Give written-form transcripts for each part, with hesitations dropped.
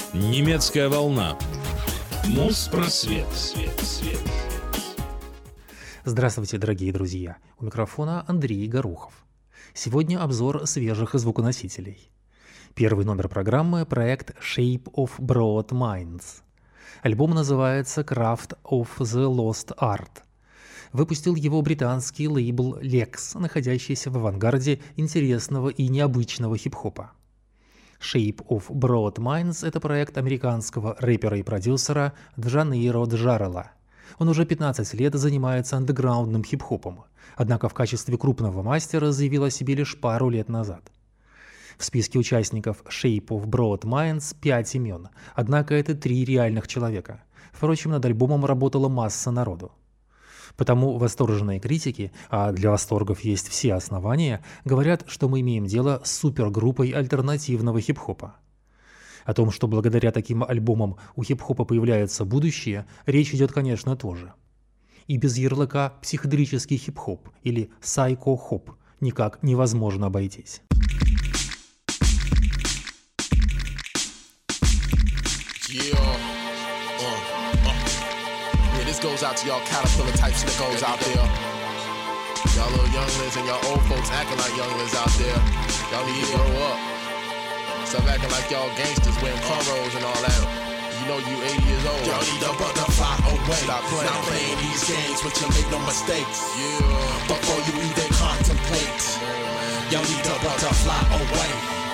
Немецкая волна. Моспросвет. Здравствуйте, дорогие друзья! У микрофона Андрей Горохов. Сегодня обзор свежих звуконосителей. Первый номер программы – проект Shape of Broad Minds. Альбом называется Craft of the Lost Art. Выпустил его британский лейбл Lex, находящийся в авангарде интересного и необычного хип-хопа. Shape of Broad Minds – это проект американского рэпера и продюсера Джанейро Джарелла. Он уже 15 лет занимается андеграундным хип-хопом, однако в качестве крупного мастера заявил о себе лишь пару лет назад. В списке участников Shape of Broad Minds 5 имен, однако это 3 реальных человека. Впрочем, над альбомом работала масса народу. Потому восторженные критики, а для восторгов есть все основания, говорят, что мы имеем дело с супергруппой альтернативного хип-хопа. О том, что благодаря таким альбомам у хип-хопа появляется будущее, речь идет, конечно, тоже. И без ярлыка «психоделический хип-хоп» или «сайко-хоп» никак невозможно обойтись. This goes out to y'all caterpillar type slickos out there. Y'all little younglings and y'all old folks acting like younglings out there. Y'all need to grow up. Stop acting like y'all gangsters wearing cornrows and all that. You know you 80 years old. Y'all need to butterfly away. Stop playing. Not playing these games, but you make no mistakes. Yeah. Before you even contemplate, y'all need to butterfly away.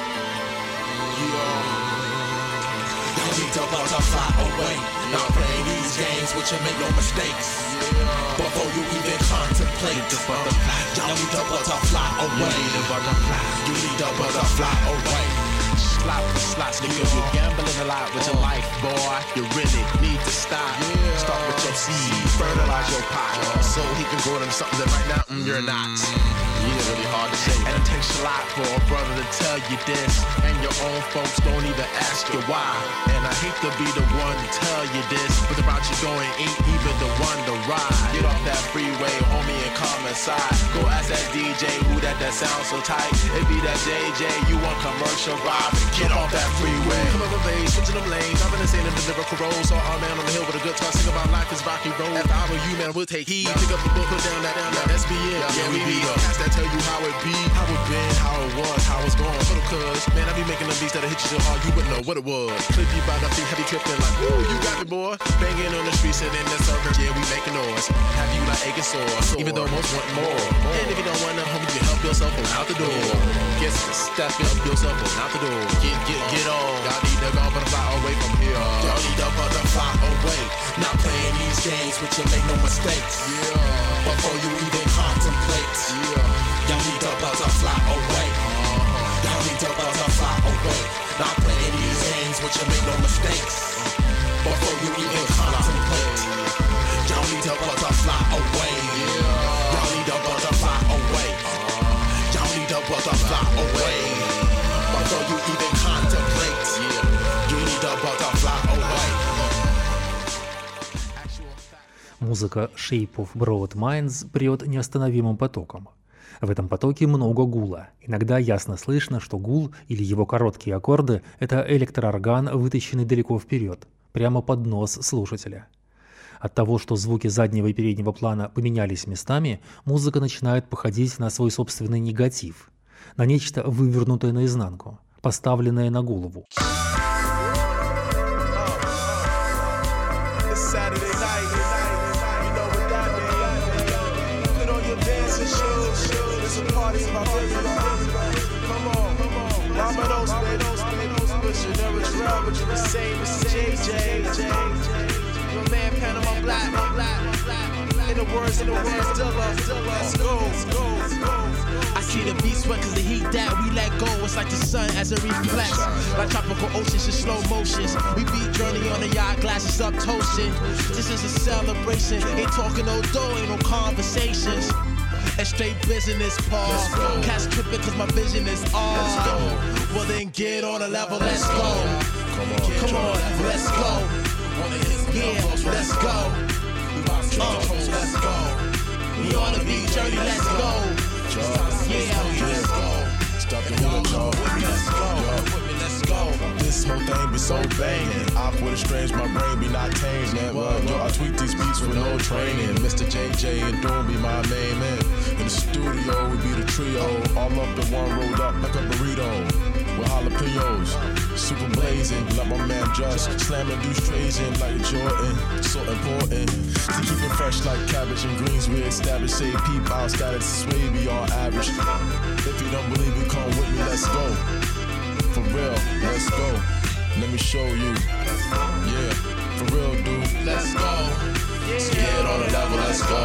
Yeah. Y'all need to butterfly away. Not playing these games, but you make no mistakes. Yeah. Before you even contemplate, y'all need to butterfly away. You need to butterfly away. Slots, nigga, you're gambling a lot with your life, boy. You really need to stop. Yeah. Start with your seed, fertilize your pot, so he can grow into something that right now you're not. Yeah, really hard to say. And it takes a lot for a brother to tell you this, and your own folks don't even ask you why. And I hate to be the one to tell you this, but the route you're going ain't even the one to ride. Get off that freeway, homie, and come inside. Go ask that DJ who that sounds so tight. It be that JJ, you want commercial vibe. Get off that freeway. Come over, babe, switching them lanes. I've been insane in the lyrical road. Saw our man on the hill with a good talk. Sing about life is rocky road. If I were you, man, we'll take heed. Pick up the book, put down that SBN. Yeah, we be up. Cats that tell you how it be, how it been, how it was, how it's going. Little cuz, man, I be making them beats that'll hit you so hard you wouldn't know what it was. Clip you by the feet, heavy tripping like, woo, you got me, boy. Banging on the streets and in the circle, yeah, we making noise. Have you like aching sore, even though most want more. And if you don't want to, homie, you help yourself on out the door. Get step up yourself on out the door. Get on. Y'all need to go butterfly away from here. Y'all need to butterfly away. Not playing these games, but you make no mistakes. Yeah. Before you even contemplate. Yeah. Y'all need to butterfly away. Y'all need to butterfly away. Not playing these games, but you make no mistakes. Before you even contemplate. Y'all need to butterfly away. Y'all need to butterfly away. Y'all need to butterfly away. Before you even contemplate, you need to butterfly away. Музыка Shape of Broad Minds прет неостановимым потоком. В этом потоке много гула. Иногда ясно слышно, что гул или его короткие аккорды – это электроорган, вытащенный далеко вперед, прямо под нос слушателя. От того, что звуки заднего и переднего плана поменялись местами, музыка начинает походить на свой собственный негатив, на нечто вывернутое наизнанку, поставленное на голову. In the words of let's go. I see the beat sweat cause the heat that we let go. It's like the sun as it reflects. Like tropical oceans in slow motions. We beat journey on a yacht, glasses up toasting. This is a celebration. Ain't talking no dough, ain't no conversations. And straight business, pause. Cats tripping cause my vision is all. Well then get on a level, let's go. Come on, let's go. Yeah, let's go. Let's go. We on a beat journey, let's go. Yeah, let's go. Stop the let's go. Let's go. This this whole thing be so banging. Awkward and strange, my brain be not tamed, man. Well, yo, I tweak these beats with no training. Mr. JJ and Doom be my main man. In the studio, we be the trio. All up in one, rolled up like a burrito. With jalapenos, super blazing. Like my man Just, slamming dudes trays in like Jordan. So important to keep it fresh like cabbage and greens. We establish, say peep out, status sway beyond average. If you don't believe me, come with me, let's go. For real, let's go. Let me show you. Yeah, for real, dude. Let's go. Get on the level, let's go.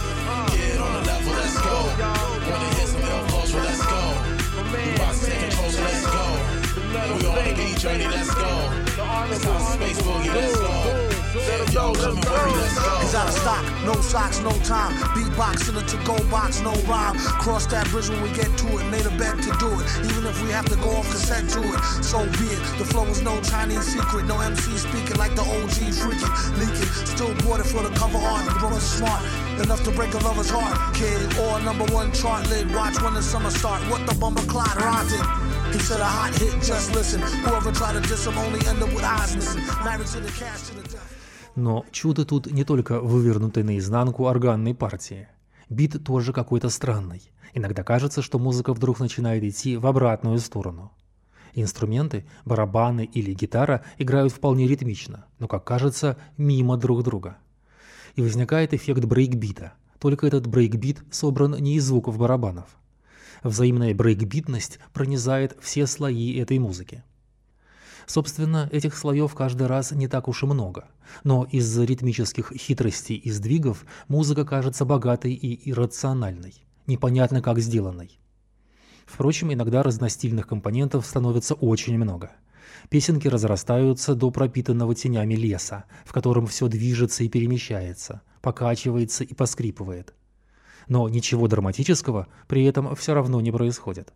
Get on the level, let's go. Wanna hit some ill flows, well, let's go. We about to take control, so let's go. We on the beat journey, let's go. It's time for Space Boogie, let's go. Yo, come and worry, let's go. He's out of stock, no socks, no time. Beatbox in a to-go box, no rhyme. Cross that bridge when we get to it. Made a bet to do it, even if we have to go off cassette to it. So be it. The flow is no Chinese secret. No MC speaking like the OG freaking, leaking. Still bought it for the cover art. The brother's smart enough to break a lover's heart. Kid or #1 chart lid. Watch when the summer start. What the bumper clot rotted. He said a hot hit, just listen. Whoever tried to diss him only end up with eyes missing. Married to the cash to the death. Но чудо тут не только вывернутой наизнанку органной партии. Бит тоже какой-то странный. Иногда кажется, что музыка вдруг начинает идти в обратную сторону. Инструменты, барабаны или гитара играют вполне ритмично, но, как кажется, мимо друг друга. И возникает эффект брейкбита, только этот брейкбит собран не из звуков барабанов. Взаимная брейкбитность пронизает все слои этой музыки. Собственно, этих слоев каждый раз не так уж и много, но из-за ритмических хитростей и сдвигов музыка кажется богатой и иррациональной, непонятно как сделанной. Впрочем, иногда разностильных компонентов становится очень много. Песенки разрастаются до пропитанного тенями леса, в котором все движется и перемещается, покачивается и поскрипывает. Но ничего драматического при этом все равно не происходит.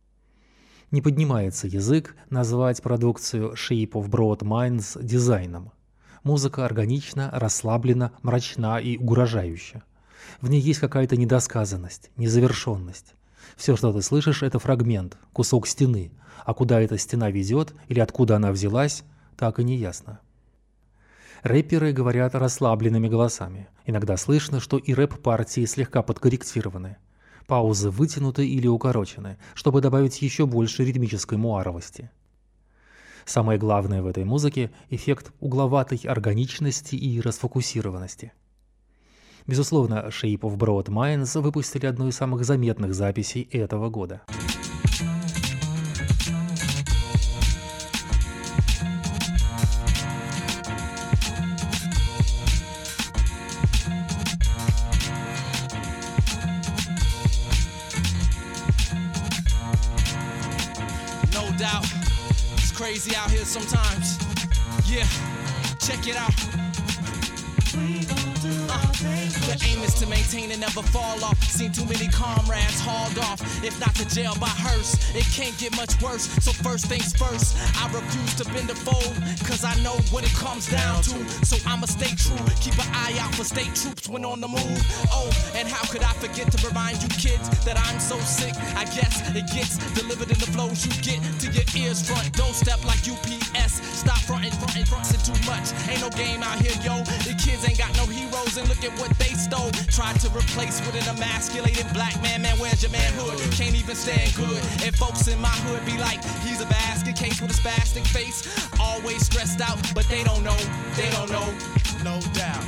Не поднимается язык назвать продукцию Shape of Broad Minds дизайном. Музыка органична, расслаблена, мрачна и угрожающа. В ней есть какая-то недосказанность, незавершенность. Все, что ты слышишь, это фрагмент, кусок стены, а куда эта стена ведет или откуда она взялась, так и не ясно. Рэперы говорят расслабленными голосами. Иногда слышно, что и рэп-партии слегка подкорректированы. Паузы вытянуты или укорочены, чтобы добавить еще больше ритмической муаровости. Самое главное в этой музыке – эффект угловатой органичности и расфокусированности. Безусловно, Shape of Broad Minds выпустили одну из самых заметных записей этого года. Crazy out here sometimes. Yeah, check it out. The aim is to maintain and never fall off. Seen too many comrades hauled off. If not to jail by hearse, it can't get much worse. So first things first, I refuse to bend the fold, cause I know what it comes down to. So I'ma stay true, keep an eye out for state troops when on the move. Oh, and how could I forget to remind you kids that I'm so sick? I guess it gets delivered in the flows you get to your ears front. Don't step like UPS. Stop frontin', frontin' too much. Ain't no game out here, yo. The kids ain't got no heroes, and look at what they stole. Tried to replace with an emasculated black man. Man, where's your manhood? Can't even stand good. And folks in my hood be like, he's a basket case with a spastic face. Always stressed out, but they don't know. They don't know. No doubt.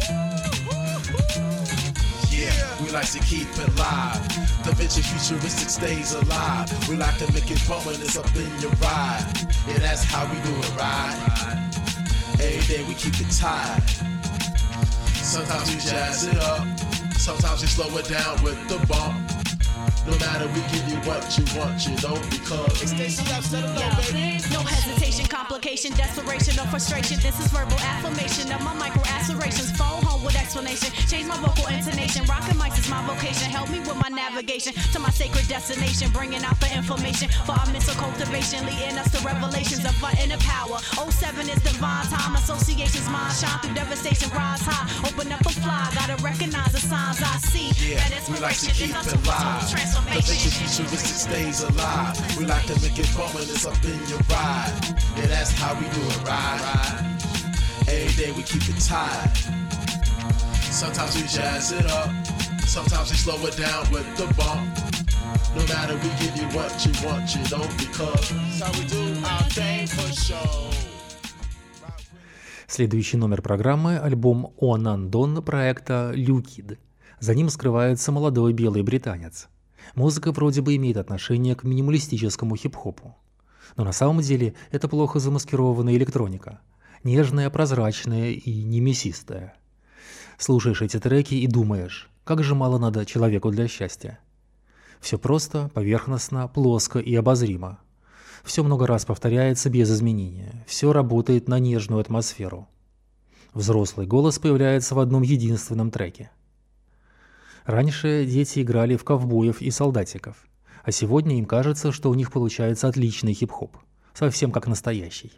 Yeah, we like to keep it live. The vision futuristic stays alive. We like to make it bump when it's up in your ride. Yeah, that's how we do it, right? Every day we keep it tight. Sometimes we jazz it up. Sometimes we slow it down with the bump. No matter, we give you what you want, you know, because it's Stacey up, set it low, baby. No hesitation, complication, desperation, or frustration. This is verbal affirmation of my micro aspirations. Phone home with explanation. Change my vocal intonation. Rockin' mics is my vocation. Help me with my navigation to my sacred destination. Bringing out the information for our mental cultivation, leading us to revelations of our inner power. 07 is divine time. Associations mind shine through devastation. Rise high, open up and fly. Gotta recognize the signs I see. Yeah, we like to keep it live. The vision futuristic stays alive. We like to make it bump when it's up in your ride. Yeah, that's how we do it, right? Every day we keep it tight. Sometimes we jazz it up, sometimes we slow it down with the bump. No matter, we give you what you want, you know, because that's how we do our thing for show. Следующий номер программы – альбом «On and On» проекта «Люкид». За ним скрывается молодой белый британец. Музыка вроде бы имеет отношение к минималистическому хип-хопу. Но на самом деле это плохо замаскированная электроника. Нежная, прозрачная и не мясистая. Слушаешь эти треки и думаешь, как же мало надо человеку для счастья. Все просто, поверхностно, плоско и обозримо. Все много раз повторяется без изменения. Все работает на нежную атмосферу. Взрослый голос появляется в одном единственном треке. Раньше дети играли в ковбоев и солдатиков, а сегодня им кажется, что у них получается отличный хип-хоп. Совсем как настоящий.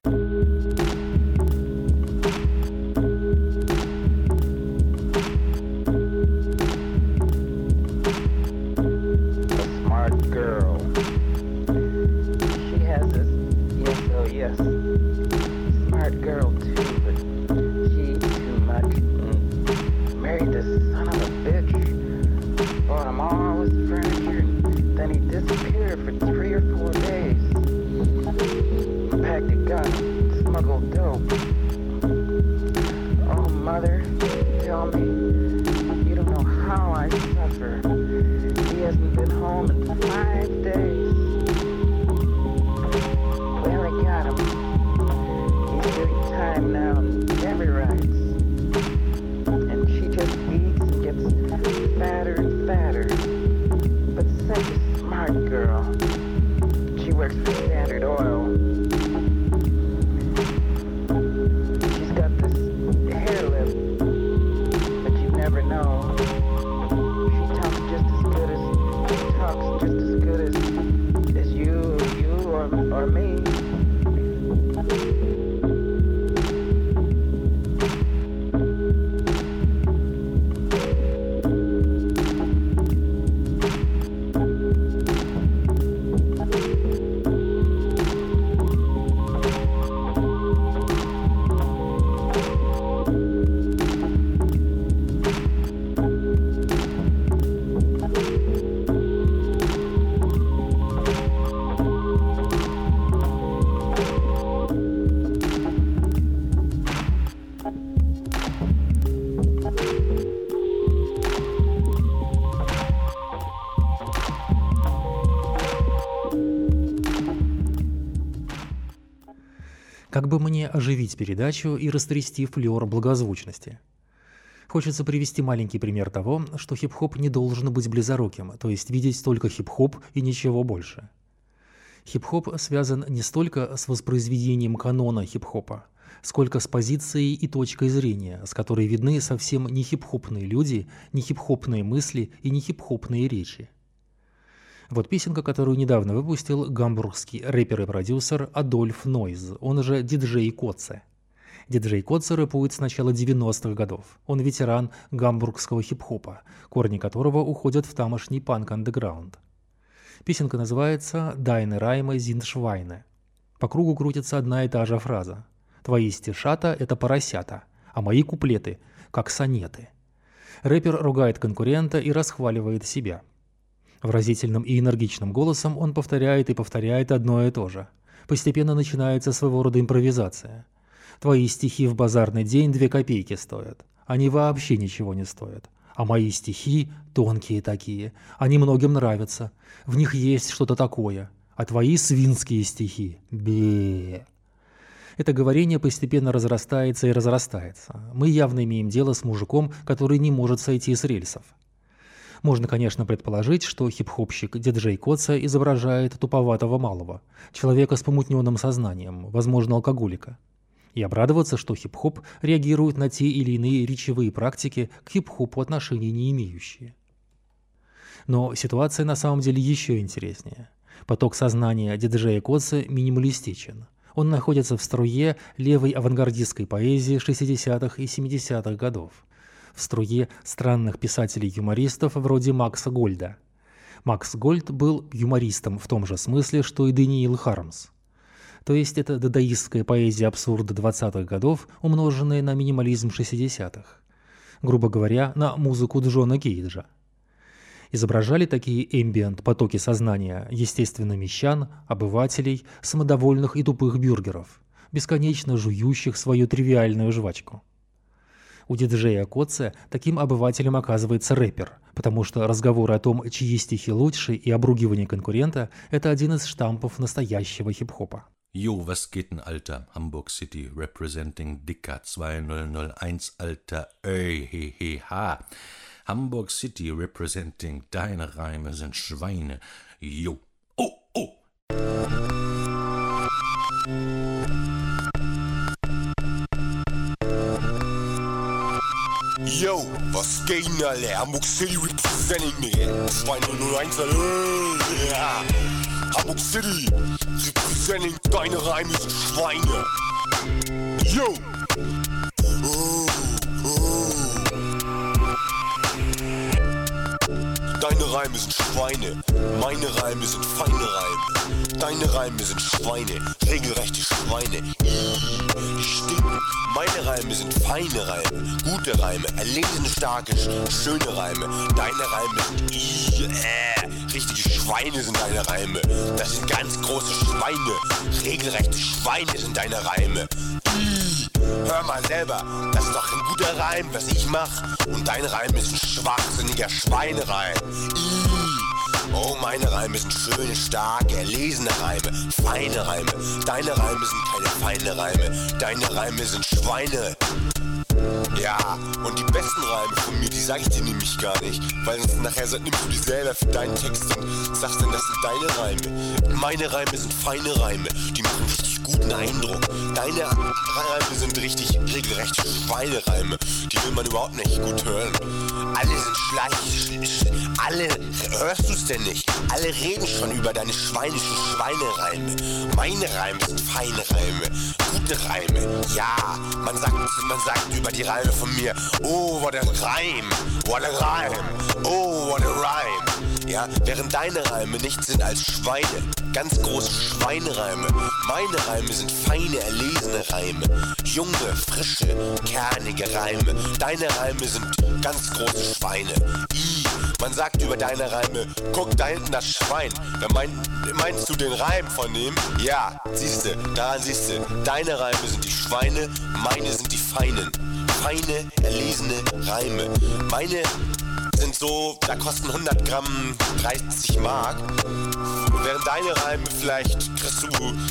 Как бы мне оживить передачу и растрясти флёр благозвучности? Хочется привести маленький пример того, что хип-хоп не должен быть близоруким, то есть видеть только хип-хоп и ничего больше. Хип-хоп связан не столько с воспроизведением канона хип-хопа, сколько с позицией и точкой зрения, с которой видны совсем не хип-хопные люди, не хип-хопные мысли и не хип-хопные речи. Вот песенка, которую недавно выпустил гамбургский рэпер и продюсер Адольф Нойз, он же Диджей Коце. Диджей Коце рэпует с начала 90-х годов. Он ветеран гамбургского хип-хопа, корни которого уходят в тамошний панк-андеграунд. Песенка называется «Deine Reime sind Schweine». По кругу крутится одна и та же фраза. «Твои стишата – это поросята, а мои куплеты – как сонеты». Рэпер ругает конкурента и расхваливает себя. Выразительным и энергичным голосом он повторяет и повторяет одно и то же. Постепенно начинается своего рода импровизация. Твои стихи в базарный день 2 копейки стоят. Они вообще ничего не стоят. А мои стихи тонкие такие. Они многим нравятся. В них есть что-то такое. А твои свинские стихи – бе. Это говорение постепенно разрастается и разрастается. Мы явно имеем дело с мужиком, который не может сойти с рельсов. Можно, конечно, предположить, что хип-хопщик Диджей Коце изображает туповатого малого, человека с помутненным сознанием, возможно, алкоголика. И обрадоваться, что хип-хоп реагирует на те или иные речевые практики, к хип-хопу отношения не имеющие. Но ситуация на самом деле еще интереснее. Поток сознания Диджея Коце минималистичен. Он находится в струе левой авангардистской поэзии 60-х и 70-х годов. В струе странных писателей-юмористов вроде Макса Гольда. Макс Гольд был юмористом в том же смысле, что и Даниил Хармс. То есть это дадаистская поэзия абсурда 20-х годов, умноженная на минимализм 60-х. Грубо говоря, на музыку Джона Кейджа. Изображали такие эмбиент-потоки сознания, естественно, мещан, обывателей, самодовольных и тупых бюргеров, бесконечно жующих свою тривиальную жвачку. У диджея Коце таким обывателем оказывается рэпер, потому что разговоры о том, чьи стихи лучше и обругивание конкурента – это один из штампов настоящего хип-хопа. Jo, was geht denn, Alter? Hamburg City, representing Dicker 2001, Alter, he, ha. Hamburg City, representing deine Reime sind Schweine. Jo, oh, oh. Yo, was geht denn, Alter? Hamburg City, representing 2001, ja. Hamburg City, representing deine Reime sind Schweine. Yo! Deine Reime sind Schweine, meine Reime sind feine Reime. Deine Reime sind Schweine, regelrechte Schweine. Die stinken. Meine Reime sind feine Reime, gute Reime, erlesene, starke, schöne Reime. Deine Reime sind richtige Schweine sind deine Reime. Das sind ganz große Schweine, regelrechte Schweine sind deine Reime. Hör mal selber, das ist doch ein guter Reim, was ich mach. Und dein Reim ist ein schwachsinniger Schweinereim. Oh, meine Reime sind schöne, starke, erlesene Reime, feine Reime. Deine Reime sind keine feine Reime, deine Reime sind Schweine. Ja, und die besten Reime von mir, die sag ich dir nämlich gar nicht. Weil sonst nachher nimmst du die selber für deinen Text und sagst dann, das sind deine Reime. Meine Reime sind feine Reime, die machen richtig guten Eindruck. Deine Reime sind richtig regelrechte Schweinereime, die will man überhaupt nicht gut hören. Alle sind alle, hörst du's denn nicht? Alle reden schon über deine schweinischen Schweinereime. Meine Reime sind feine Reime, gute Reime. Ja, man sagt über die Reime von mir, oh, what a Reim, what a Reim, oh, what a Rhyme. Ja, während deine Reime nichts sind als Schweine, ganz große Schweinereime. Meine Reime sind feine, erlesene Reime, junge, frische, kernige Reime. Deine Reime sind ganz große Schweine. Man sagt über deine Reime, guck da hinten das Schwein. Da meinst du den Reim von dem? Ja, siehste, daran siehste. Deine Reime sind die Schweine, meine sind die feinen. Feine, erlesene Reime. Meine sind so, da kosten 100 Gramm 30 Mark. Während deine Reime vielleicht kriegst du,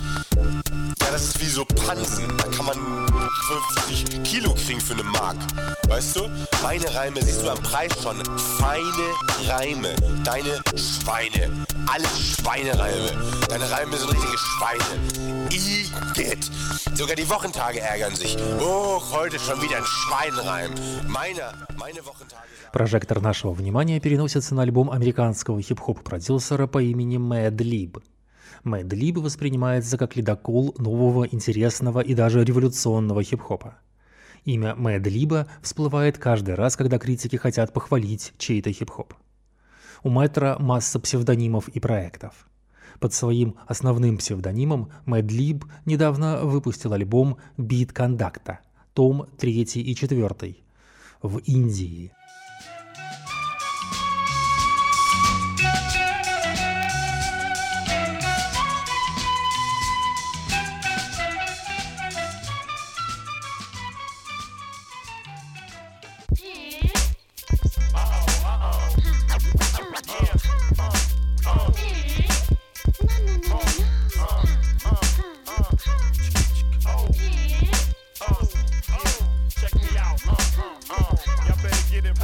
ja, das ist wie so Pansen. Da kann man 50 Kilo kriegen für eine Mark. Weißt du? Meine Reime siehst du am Preis schon. Feine Reime. Deine Schweine. Alles Schweinereime. Deine Reime sind richtige Schweine. Igitt. Sogar die Wochentage ärgern sich. Oh, heute schon wieder ein Schweinreim. Meine Wochentage... Прожектор нашего внимания переносится на альбом американского хип-хоп-продюсера по имени Madlib. Madlib воспринимается как ледокол нового, интересного и даже революционного хип-хопа. Имя Madlib всплывает каждый раз, когда критики хотят похвалить чей-то хип-хоп. У Мэтра масса псевдонимов и проектов. Под своим основным псевдонимом Madlib недавно выпустил альбом Beat Conducta, том 3 и 4, в Индии. Get it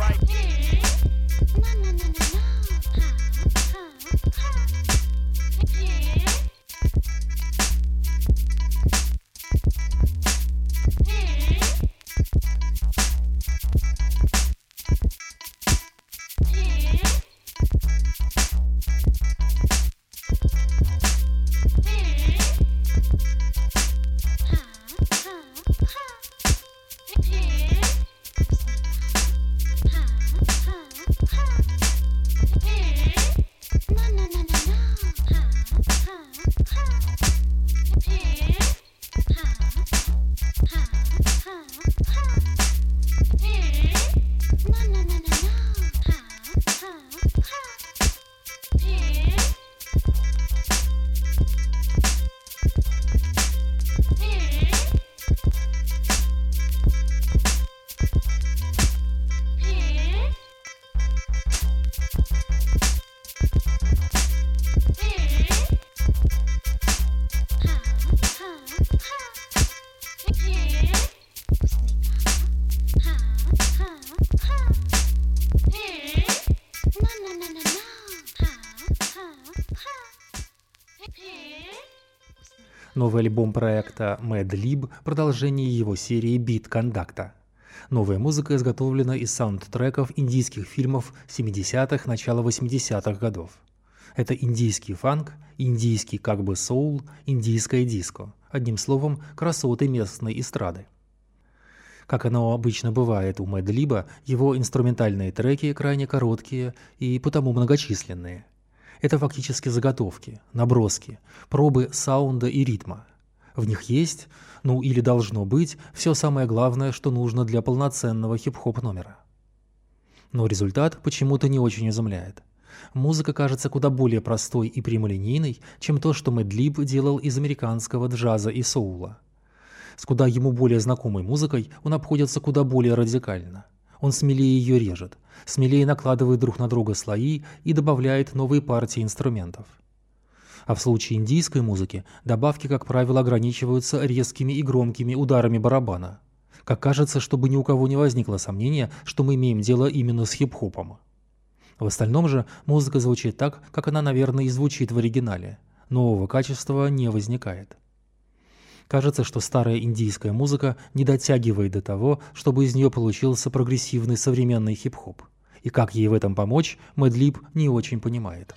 Новый альбом проекта Mad Lib – продолжение его серии Beat Conducta. Новая музыка изготовлена из саундтреков индийских фильмов 70-х, начала 80-х годов. Это индийский фанк, индийский как бы соул, индийское диско. Одним словом, красоты местной эстрады. Как оно обычно бывает у Mad Lib'а, его инструментальные треки крайне короткие и потому многочисленные. Это фактически заготовки, наброски, пробы саунда и ритма. В них есть, или должно быть, все самое главное, что нужно для полноценного хип-хоп номера. Но результат почему-то не очень изумляет. Музыка кажется куда более простой и прямолинейной, чем то, что Mad Lib делал из американского джаза и соула. С куда ему более знакомой музыкой он обходится куда более радикально. Он смелее ее режет, смелее накладывает друг на друга слои и добавляет новые партии инструментов. А в случае индийской музыки добавки, как правило, ограничиваются резкими и громкими ударами барабана. Как кажется, чтобы ни у кого не возникло сомнения, что мы имеем дело именно с хип-хопом. В остальном же музыка звучит так, как она, наверное, и звучит в оригинале. Нового качества не возникает. Кажется, что старая индийская музыка не дотягивает до того, чтобы из нее получился прогрессивный современный хип-хоп. И как ей в этом помочь, Mad Lib не очень понимает.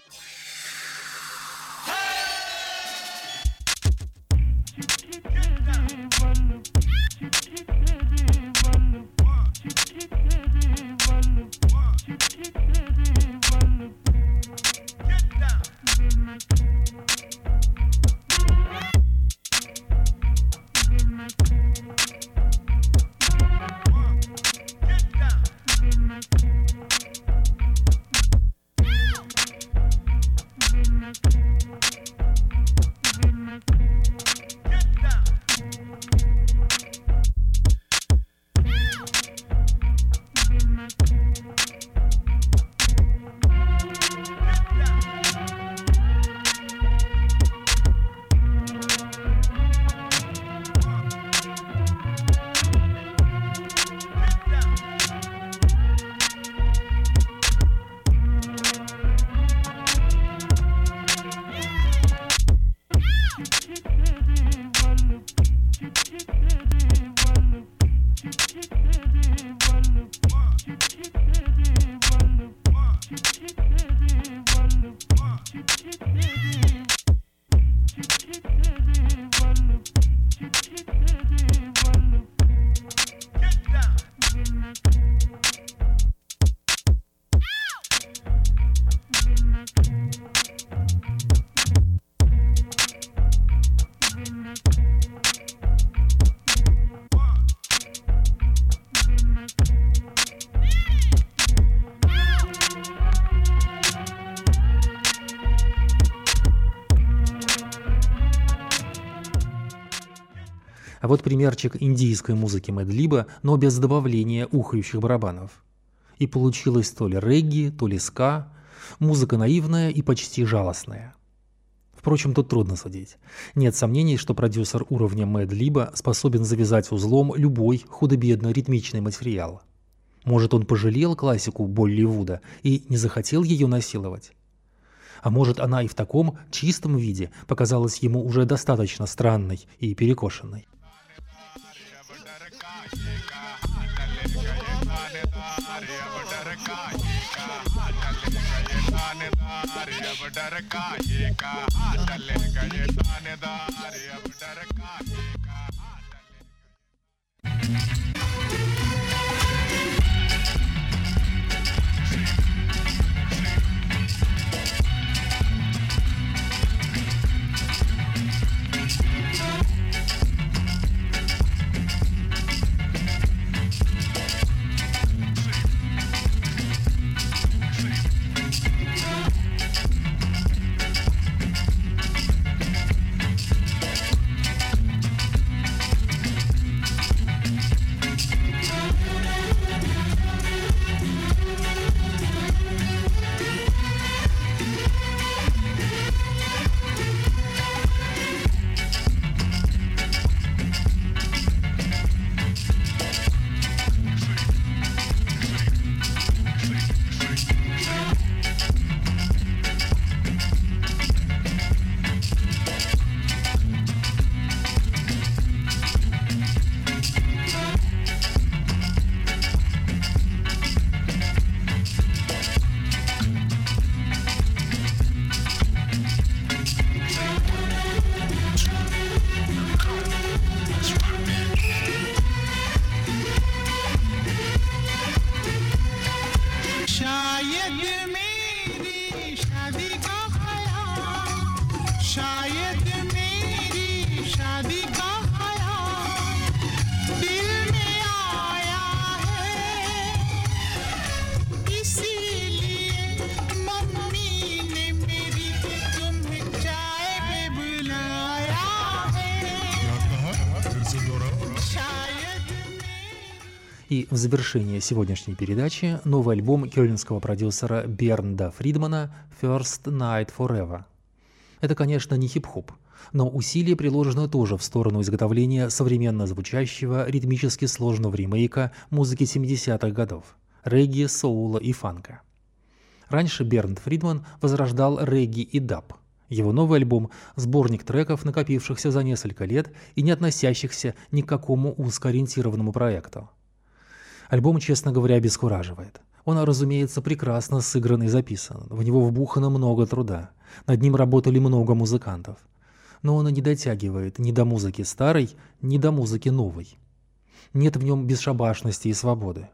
А вот примерчик индийской музыки Mad Lib'а, но без добавления ухающих барабанов. И получилось то ли регги, то ли ска, музыка наивная и почти жалостная. Впрочем, тут трудно судить. Нет сомнений, что продюсер уровня Mad Lib'а способен завязать узлом любой худо-бедно ритмичный материал. Может, он пожалел классику Болливуда и не захотел ее насиловать? А может, она и в таком чистом виде показалась ему уже достаточно странной и перекошенной? И в завершение сегодняшней передачи новый альбом кёльнского продюсера Бернда Фридмана «First Night Forever». Это, конечно, не хип-хоп, но усилия приложены тоже в сторону изготовления современно звучащего, ритмически сложного ремейка музыки 70-х годов – регги, соула и фанка. Раньше Бернд Фридман возрождал регги и даб. Его новый альбом – сборник треков, накопившихся за несколько лет и не относящихся ни к какому узкоориентированному проекту. Альбом, честно говоря, обескураживает. Он, разумеется, прекрасно сыгран и записан, в него вбухано много труда, над ним работали много музыкантов. Но он и не дотягивает ни до музыки старой, ни до музыки новой. Нет в нем бесшабашности и свободы.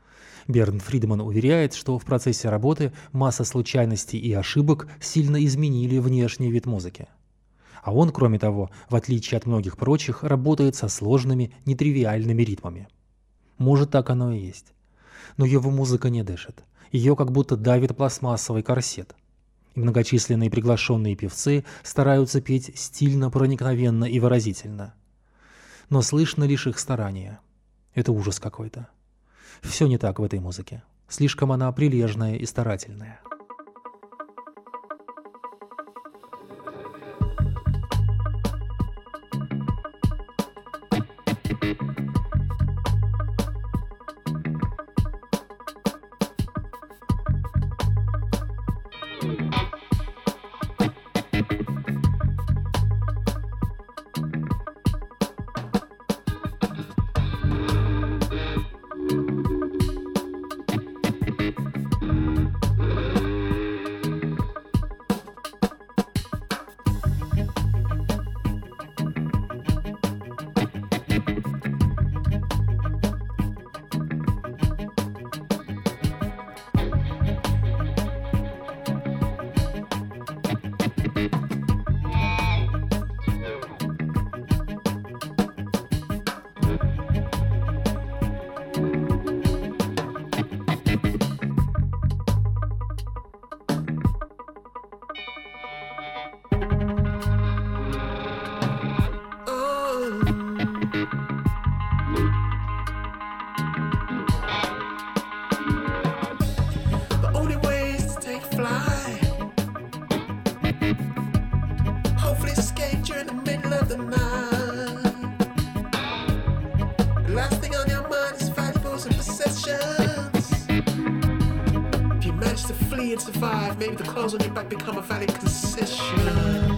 Бернд Фридман уверяет, что в процессе работы масса случайностей и ошибок сильно изменили внешний вид музыки. А он, кроме того, в отличие от многих прочих, работает со сложными, нетривиальными ритмами. Может, так оно и есть. Но его музыка не дышит. Ее как будто давит пластмассовый корсет. И многочисленные приглашенные певцы стараются петь стильно, проникновенно и выразительно. Но слышно лишь их старания. Это ужас какой-то. Все не так в этой музыке. Слишком она прилежная и старательная. And survive, maybe the clothes on your back become a valid concession.